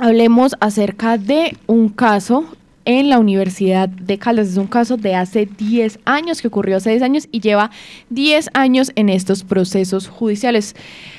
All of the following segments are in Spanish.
hablemos acerca de un caso en la Universidad de Caldas. Es un caso de hace 10 años, que ocurrió hace 10 años y lleva 10 años en estos procesos judiciales.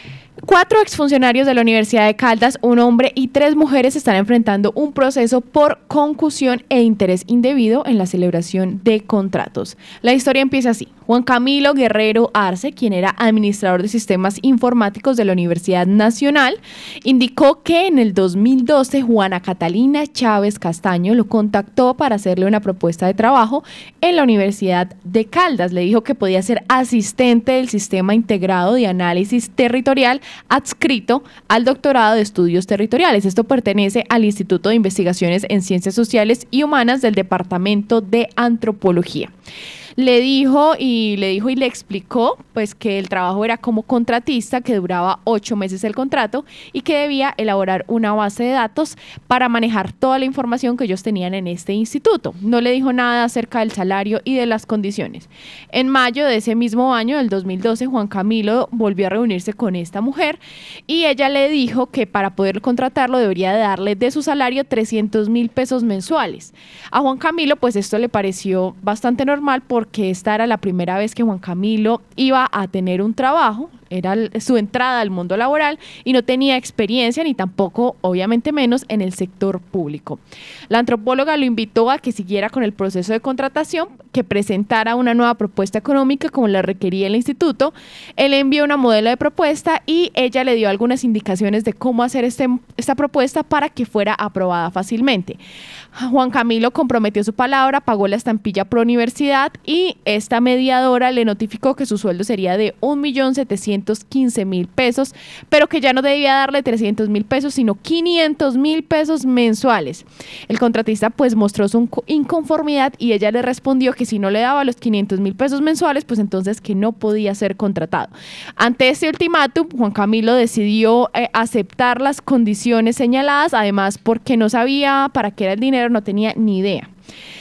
4 exfuncionarios de la Universidad de Caldas, un hombre y 3 mujeres, están enfrentando un proceso por concusión e interés indebido en la celebración de contratos. La historia empieza así. Juan Camilo Guerrero Arce, quien era administrador de sistemas informáticos de la Universidad Nacional, indicó que en el 2012 Juana Catalina Chávez Castaño lo contactó para hacerle una propuesta de trabajo en la Universidad de Caldas. Le dijo que podía ser asistente del Sistema Integrado de Análisis Territorial adscrito al Doctorado de Estudios Territoriales. Esto pertenece al Instituto de Investigaciones en Ciencias Sociales y Humanas del Departamento de Antropología. Le dijo y le explicó pues que el trabajo era como contratista, que duraba 8 meses el contrato y que debía elaborar una base de datos para manejar toda la información que ellos tenían en este instituto. No le dijo nada acerca del salario y de las condiciones. En mayo de ese mismo año, del 2012, Juan Camilo volvió a reunirse con esta mujer y ella le dijo que para poder contratarlo debería de darle de su salario 300,000 pesos mensuales. A Juan Camilo pues esto le pareció bastante normal, porque esta era la primera vez que Juan Camilo iba a tener un trabajo, era su entrada al mundo laboral y no tenía experiencia ni tampoco, obviamente menos, en el sector público. La antropóloga lo invitó a que siguiera con el proceso de contratación, que presentara una nueva propuesta económica como la requería el instituto. Él envió una modelo de propuesta y ella le dio algunas indicaciones de cómo hacer esta propuesta para que fuera aprobada fácilmente. Juan Camilo comprometió su palabra, pagó la estampilla pro universidad y esta mediadora le notificó que su sueldo sería de 1.715.000 pesos, pero que ya no debía darle 300,000 pesos, sino 500,000 pesos mensuales. El contratista pues mostró su inconformidad y ella le respondió que si no le daba los 500,000 pesos mensuales, pues entonces que no podía ser contratado. Ante este ultimátum, Juan Camilo decidió aceptar las condiciones señaladas, además porque no sabía para qué era el dinero, no tenía ni idea.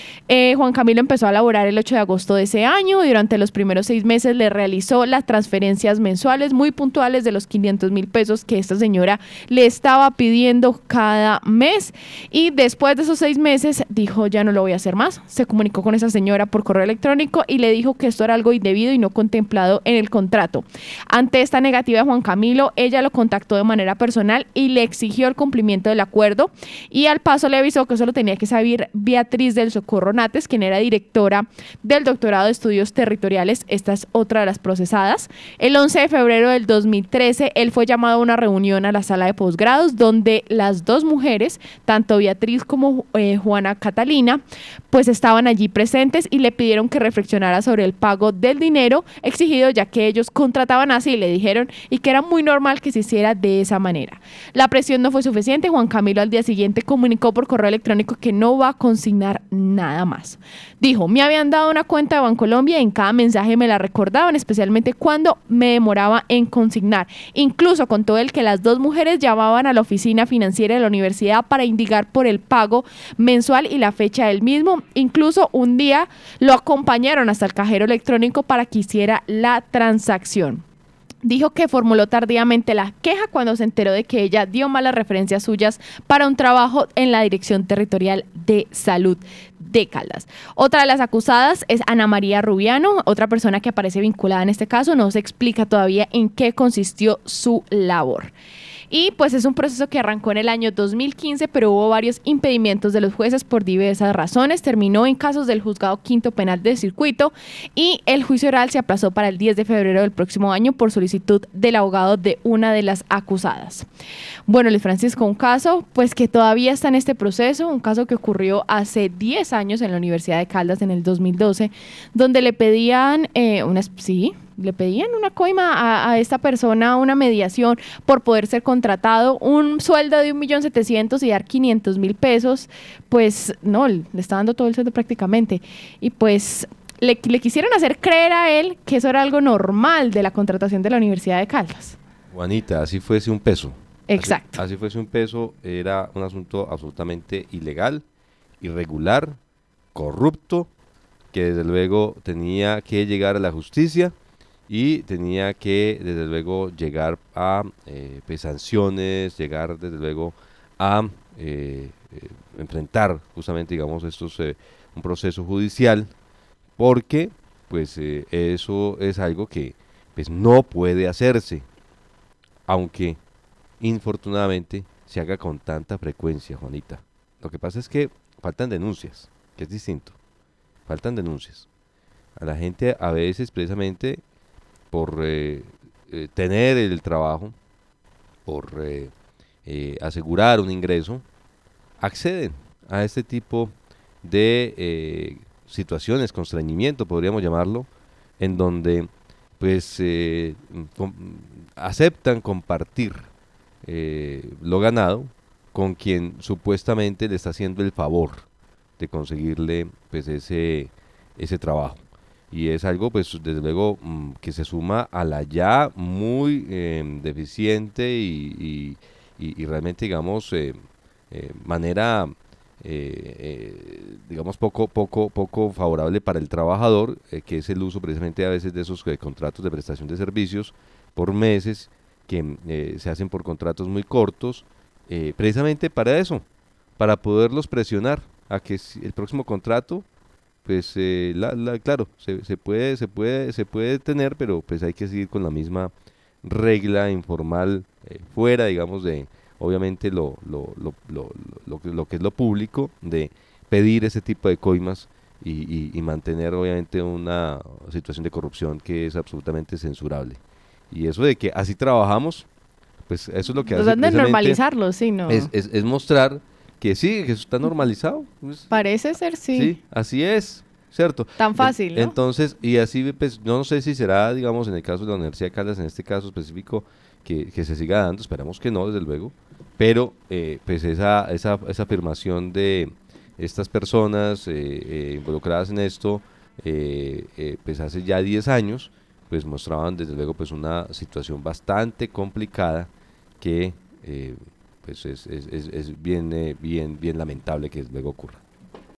Juan Camilo empezó a laborar el 8 de agosto de ese año y durante los primeros 6 meses le realizó las transferencias mensuales muy puntuales de los 500,000 pesos que esta señora le estaba pidiendo cada mes, y después de esos 6 meses dijo: ya no lo voy a hacer más. Se comunicó con esa señora por correo electrónico y le dijo que esto era algo indebido y no contemplado en el contrato. Ante esta negativa de Juan Camilo, ella lo contactó de manera personal y le exigió el cumplimiento del acuerdo, y al paso le avisó que eso lo tenía que saber Beatriz del Socorro Nates, quien era directora del Doctorado de Estudios Territoriales. Esta es otra de las procesadas. El 11 de febrero del 2013, él fue llamado a una reunión a la sala de posgrados, donde las 2 mujeres, tanto Beatriz como Juana Catalina, pues estaban allí presentes y le pidieron que reflexionara sobre el pago del dinero exigido, ya que ellos contrataban así, le dijeron, y que era muy normal que se hiciera de esa manera. La presión no fue suficiente. Juan Camilo al día siguiente comunicó por correo electrónico que no va a consignar nada más. Dijo: me habían dado una cuenta de Bancolombia y en cada mensaje me la recordaban, especialmente cuando me demoraba en consignar. Incluso contó él que las 2 mujeres llamaban a la oficina financiera de la universidad para indicar por el pago mensual y la fecha del mismo. Incluso un día lo acompañaron hasta el cajero electrónico para que hiciera la transacción. Dijo que formuló tardíamente la queja cuando se enteró de que ella dio malas referencias suyas para un trabajo en la Dirección Territorial de Salud de Caldas. Otra de las acusadas es Ana María Rubiano, otra persona que aparece vinculada en este caso. No se explica todavía en qué consistió su labor. Y pues es un proceso que arrancó en el año 2015, pero hubo varios impedimentos de los jueces por diversas razones. Terminó en casos del Juzgado Quinto Penal del Circuito y el juicio oral se aplazó para el 10 de febrero del próximo año por solicitud del abogado de una de las acusadas. Bueno, Luis Francisco, un caso pues que todavía está en este proceso, un caso que ocurrió hace 10 años en la Universidad de Caldas en el 2012, donde le pedían le pedían una coima a esta persona, una mediación por poder ser contratado, un sueldo de 1.700.000 y dar 500,000 pesos, pues no, le está dando todo el sueldo prácticamente. Y pues le quisieron hacer creer a él que eso era algo normal de la contratación de la Universidad de Caldas. Juanita, así fuese un peso. Exacto. Así fuese un peso, era un asunto absolutamente ilegal, irregular, corrupto, que desde luego tenía que llegar a la justicia y tenía que desde luego llegar a sanciones, llegar desde luego a enfrentar justamente, digamos, un proceso judicial, porque pues eso es algo que pues no puede hacerse, aunque infortunadamente se haga con tanta frecuencia, Juanita. Lo que pasa es que faltan denuncias, que es distinto, faltan denuncias. A la gente a veces precisamente por tener el trabajo, por asegurar un ingreso, acceden a este tipo de situaciones, constreñimiento podríamos llamarlo, en donde pues aceptan compartir lo ganado con quien supuestamente le está haciendo el favor de conseguirle pues ese trabajo. Y es algo pues desde luego que se suma a la ya muy deficiente y realmente digamos manera digamos poco favorable para el trabajador, que es el uso precisamente a veces de esos contratos de prestación de servicios por meses que se hacen por contratos muy cortos, precisamente para eso, para poderlos presionar a que el próximo contrato pues claro, se puede tener, pero pues hay que seguir con la misma regla informal, fuera, digamos, de obviamente lo que es lo público, de pedir ese tipo de coimas y mantener obviamente una situación de corrupción que es absolutamente censurable. Y eso de que así trabajamos, pues eso es lo que hace De precisamente normalizarlo, sí, ¿no? es mostrar que sí, que eso está normalizado. Pues, Parece ser, sí. sí, así es, ¿cierto? Tan fácil, ¿no? Entonces, y así, pues, no sé si será, digamos, en el caso de la Universidad de Caldas, en este caso específico, que se siga dando, esperamos que no, desde luego, pero, pues, esa afirmación de estas personas involucradas en esto, pues, hace ya 10 años, pues, mostraban, desde luego, pues, una situación bastante complicada que, pues, es bien lamentable que luego ocurra.